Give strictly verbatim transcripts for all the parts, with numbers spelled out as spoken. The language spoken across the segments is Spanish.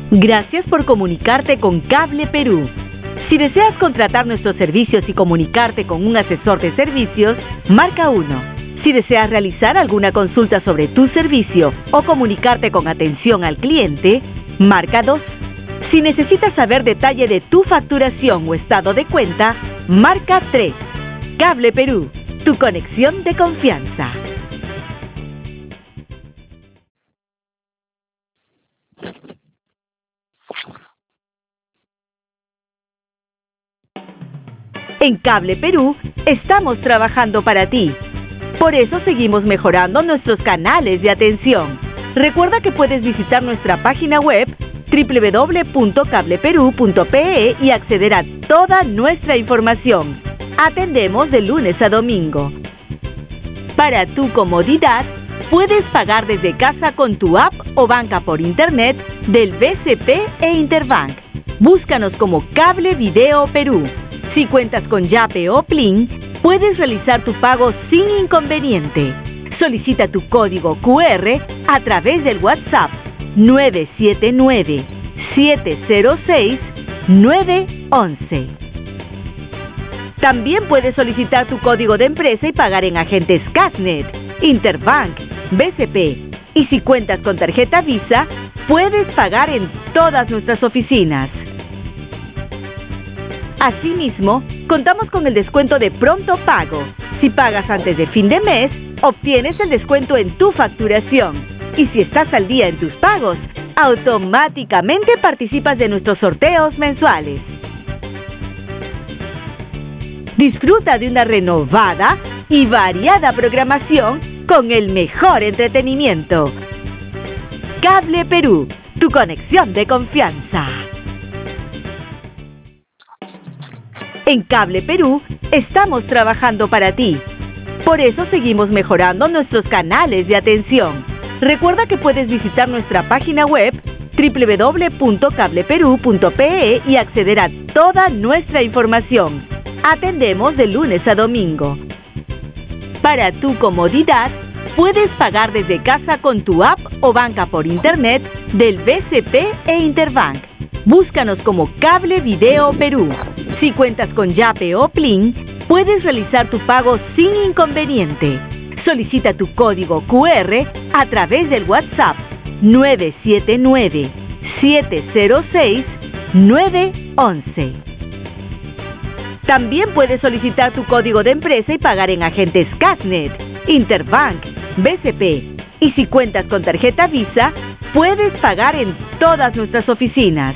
Gracias por comunicarte con Cable Perú. Si deseas contratar nuestros servicios y comunicarte con un asesor de servicios, marca uno. Si deseas realizar alguna consulta sobre tu servicio o comunicarte con atención al cliente, marca dos. Si necesitas saber detalle de tu facturación o estado de cuenta, marca tres. Cable Perú, tu conexión de confianza. En Cable Perú estamos trabajando para ti. Por eso seguimos mejorando nuestros canales de atención. Recuerda que puedes visitar nuestra página web doble u doble u doble u punto cable perú punto pe e y acceder a toda nuestra información. Atendemos de lunes a domingo. Para tu comodidad, puedes pagar desde casa con tu app o banca por internet del B C P e Interbank. Búscanos como Cable Video Perú. Si cuentas con Yape o Plin, puedes realizar tu pago sin inconveniente. Solicita tu código cu erre a través del WhatsApp nueve siete nueve, siete cero seis, nueve once. También puedes solicitar tu código de empresa y pagar en agentes Cashnet, Interbank, B C P. Y si cuentas con tarjeta Visa, puedes pagar en todas nuestras oficinas. Asimismo, contamos con el descuento de pronto pago. Si pagas antes de fin de mes, obtienes el descuento en tu facturación. Y si estás al día en tus pagos, automáticamente participas de nuestros sorteos mensuales. Disfruta de una renovada y variada programación con el mejor entretenimiento. Cable Perú, tu conexión de confianza. En Cable Perú estamos trabajando para ti. Por eso seguimos mejorando nuestros canales de atención. Recuerda que puedes visitar nuestra página web doble u doble u doble u punto cable perú punto pe e y acceder a toda nuestra información. Atendemos de lunes a domingo. Para tu comodidad, puedes pagar desde casa con tu app o banca por internet del B C P e Interbank. Búscanos como Cable Video Perú. Si cuentas con Yape o Plin, puedes realizar tu pago sin inconveniente. Solicita tu código cu erre a través del WhatsApp nueve siete nueve, siete cero seis, nueve once. También puedes solicitar tu código de empresa y pagar en agentes Cashnet, Interbank, B C P. Y si cuentas con tarjeta Visa, puedes pagar en todas nuestras oficinas.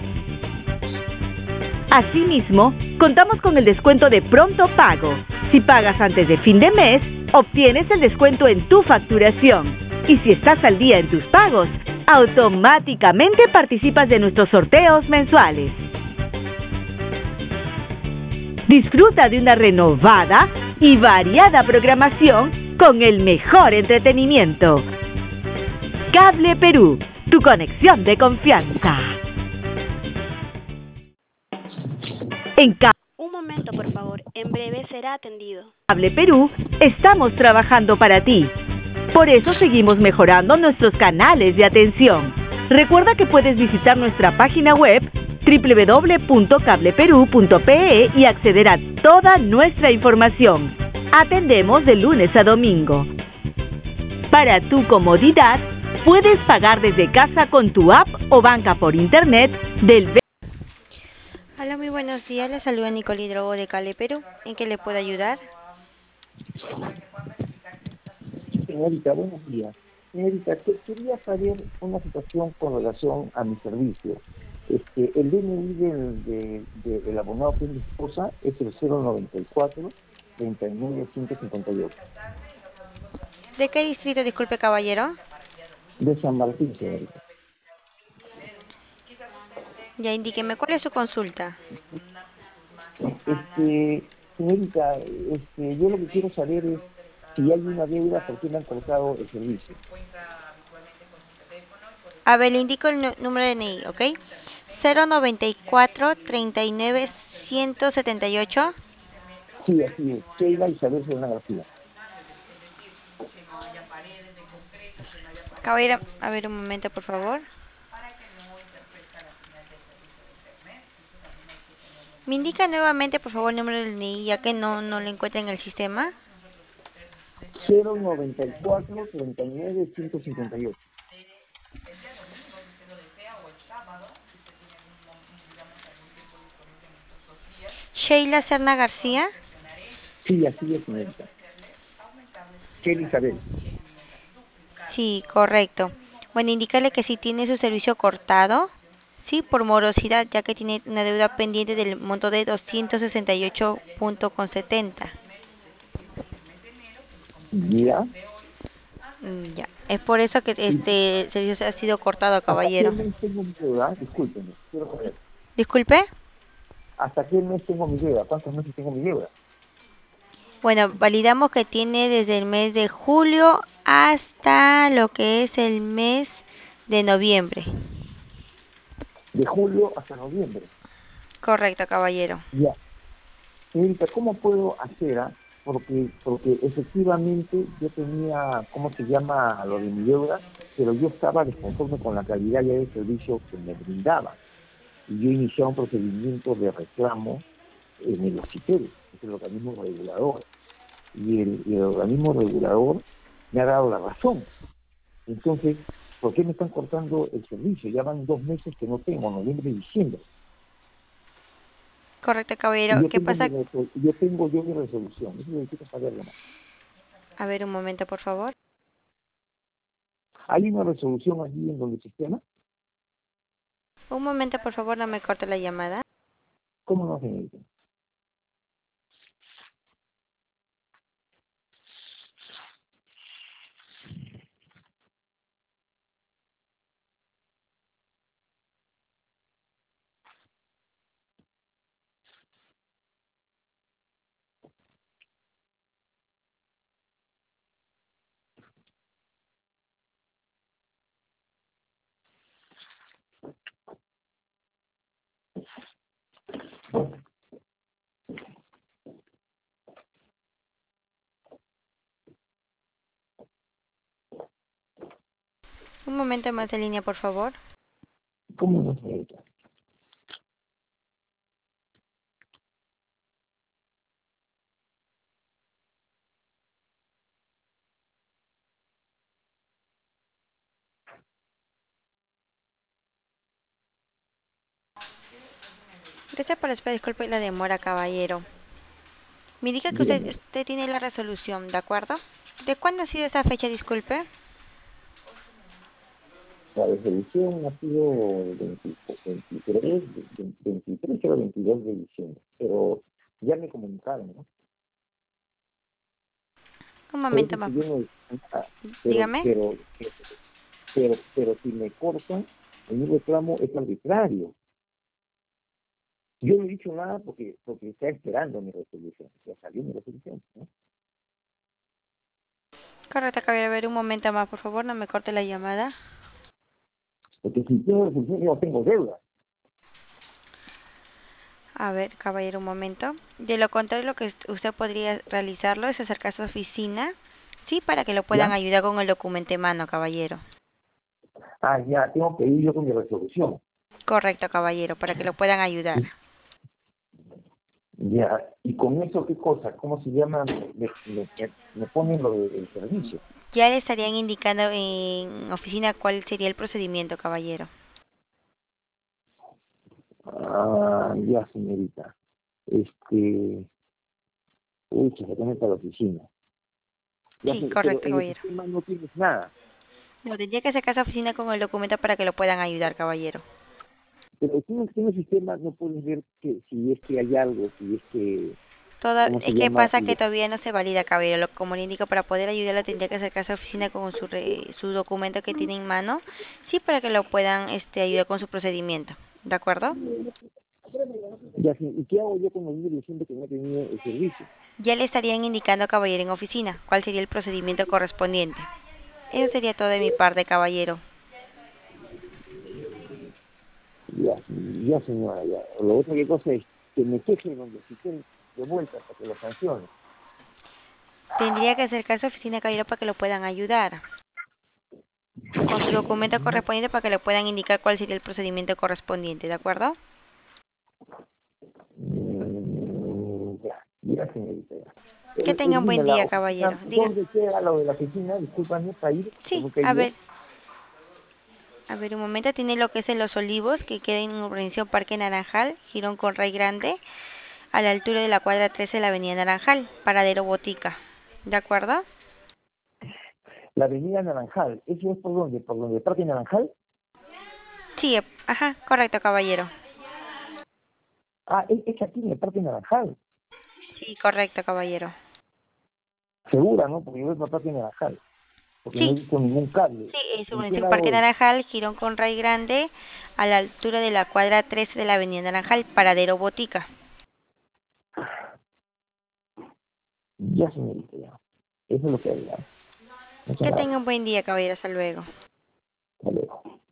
Asimismo, contamos con el descuento de pronto pago. Si pagas antes de fin de mes, obtienes el descuento en tu facturación. Y si estás al día en tus pagos, automáticamente participas de nuestros sorteos mensuales. Disfruta de una renovada y variada programación con el mejor entretenimiento. Cable Perú, tu conexión de confianza. En Cable Un momento, por favor. En breve será atendido. Perú estamos trabajando para ti. Por eso seguimos mejorando nuestros canales de atención. Recuerda que puedes visitar nuestra página web doble u doble u doble u punto cable perú punto pe e y acceder a toda nuestra información. Atendemos de lunes a domingo. Para tu comodidad, puedes pagar desde casa con tu app o banca por internet del B. Hola, muy buenos días. Les saluda Nicole Hidrogo de Cable Perú. ¿En qué le puedo ayudar? Señorita, buenos días. Señorita, que- quería saber una situación con relación a mi servicio. Este, el D N I del, de- de- del abonado que es mi esposa es el cero noventa y cuatro, treinta y nueve, ciento cincuenta y ocho. ¿De qué distrito, disculpe, caballero? De San Martín, señorita. Ya indíqueme, ¿cuál es su consulta? Este, señorita, este, yo lo que quiero saber es si hay una deuda, por qué me han cortado el servicio. A ver, le indico el nu- número de N I, ¿ok? cero noventa y cuatro, treinta y nueve, ciento setenta y ocho. Sí, así es. Sheila Isabel Serna García. Caballero, a ver un momento, por favor. ¿Me indica nuevamente, por favor, el número del N I I, ya que no, no lo encuentra en el sistema? cero noventa y cuatro treinta y nueve ciento cincuenta y ocho. Sheila Serna García. Sí, así es, señorita. Sheila Isabel. Sí, correcto. Bueno, indícale que sí tiene su servicio cortado, sí, por morosidad, ya que tiene una deuda pendiente del monto de doscientos sesenta y ocho punto con setenta. Ya. Mm, ya. Es por eso que ¿Y este servicio ha sido cortado, hasta qué caballero. mes tengo mi deuda? Discúlpeme, quiero saber. Disculpe. ¿Hasta qué mes tengo mi deuda? ¿Cuántos meses tengo mi deuda? Bueno, validamos que tiene desde el mes de julio hasta lo que es el mes de noviembre. De julio hasta noviembre. Correcto, caballero. Ya. Señorita, ¿cómo puedo hacer? ah? Porque, porque efectivamente yo tenía, ¿cómo se llama lo de mi deuda? Pero yo estaba desconforme con la calidad ya del servicio que me brindaba. Y yo inicié un procedimiento de reclamo en el OCITEL, que es el organismo regulador. Y el, y el organismo regulador me ha dado la razón. Entonces, ¿por qué me están cortando el servicio? Ya van dos meses que no tengo, noviembre y diciembre. Correcto, Y caballero. yo ¿Qué tengo mi, pasa? resol- yo tengo yo mi resolución. Eso es lo que quiero saber, nomás. A ver, un momento, por favor. Hay una resolución allí en donde el sistema, Un momento, por favor, no me corte la llamada. ¿cómo no, señorita? Un momento más en línea, por favor. ¿Cómo no, señorita? Gracias por esperar. Disculpe la demora, caballero. Me indica que usted, Dígame. usted tiene la resolución, ¿de acuerdo? ¿De cuándo ha sido esa fecha, disculpe? La resolución ha sido el veinte veintitrés, veintitrés o veintidós de diciembre. Pero ya me comunicaron, ¿no? Un Por eso momento es que más, yo por- no... ah, pero, dígame. pero, pero, pero si me cortan, mi reclamo es arbitrario. Yo no he dicho nada porque, porque está esperando mi resolución. Ya salió mi resolución, ¿no? Correcto, caballero. A ver, un momento más, por favor, no me corte la llamada. Porque si tengo resolución, yo no tengo deuda. A ver, caballero, un momento. De lo contrario, lo que est- usted podría realizarlo es acercarse a su oficina, sí, para que lo puedan ¿Ya? ayudar con el documento en mano, caballero. Ah, ya, tengo que ir yo con mi resolución. Correcto, caballero, para que lo puedan ayudar. Ya, y con eso, ¿qué cosa? ¿Cómo se llama? Me, me, me- me ponen lo del servicio. Ya le estarían indicando en oficina cuál sería el procedimiento, caballero. Ah, ya, señorita. Este, uy, se me para la oficina. Ya, Sí, sé, pero correcto, en el caballero. sistema no tienes nada. No, tendría que acercarse a oficina con el documento para que lo puedan ayudar, caballero. Pero tú en en el sistema no puedes ver que si es que hay algo, si es que, Todo, ¿cómo se es que llama? pasa que todavía no se valida, caballero. Lo- Como le indico, para poder ayudarlo tendría que acercarse a oficina con su, re- su documento que tiene en mano, sí, para que lo puedan este, ayudar con su procedimiento. ¿De acuerdo? Ya, sí, ¿y qué hago yo con el niño diciendo que no he tenido el servicio? Ya le estarían indicando, caballero, en oficina cuál sería el procedimiento correspondiente. Eso sería todo de mi parte, caballero. Ya, ya, señora, ya. Lo otro que cosa es que me queje donde si quieren de vuelta para que lo sancione. Tendría que acercarse a oficina, caballero, para que lo puedan ayudar con su documento correspondiente para que le puedan indicar cuál sería el procedimiento correspondiente, ¿de acuerdo? Mm, ya, ya, señorita, ya. Que Eh, tenga un eh, buen dime, la día, oficina, caballero. Diga. ¿dónde queda lo de la oficina? Discúlpame, para ir, Sí, tengo que a ir yo. ver. A ver, un momento. Tiene lo que es en Los Olivos, que queda en Urbanización Parque Naranjal, Girón con Rey Grande, a la altura de la cuadra trece de la Avenida Naranjal, paradero Botica. ¿De acuerdo? La avenida Naranjal, ¿eso es por dónde? ¿Por donde Parque Naranjal? Sí, eh, ajá, correcto, caballero. Ah, es, es aquí en el Parque Naranjal. Sí, correcto, caballero. Segura, ¿no? Porque yo voy para Parque Naranjal. Porque no he Sí, visto ningún cable. sí, es ¿En qué Urbanización lado Parque es? Naranjal, Girón con Rey Grande, a la altura de la cuadra trece de la Avenida Naranjal, paradero Botica. Ya, señorita, ya. Eso es lo que hay, ya. Muchas Que tenga gracias. un buen día, caballero. Hasta luego. Hasta luego.